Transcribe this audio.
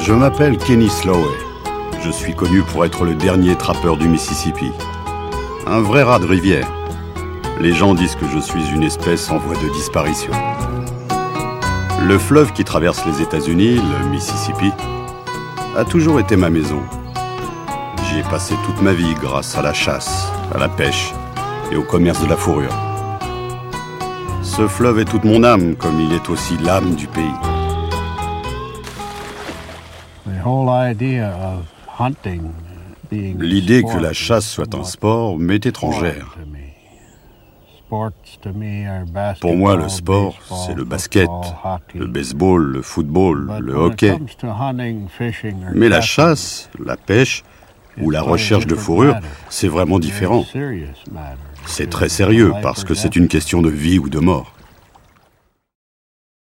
Je m'appelle Kenny Slowey. Je suis connu pour être le dernier trappeur du Mississippi. Un vrai rat de rivière. Les gens disent que je suis une espèce en voie de disparition. Le fleuve qui traverse les États-Unis, le Mississippi, a toujours été ma maison. J'y ai passé toute ma vie grâce à la chasse, à la pêche et au commerce de la fourrure. Ce fleuve est toute mon âme, comme il est aussi l'âme du pays. L'idée que la chasse soit un sport m'est étrangère. Pour moi, le sport, c'est le basket, le baseball, le football, le hockey. Mais la chasse, la pêche ou la recherche de fourrure, c'est vraiment différent. C'est très sérieux parce que c'est une question de vie ou de mort.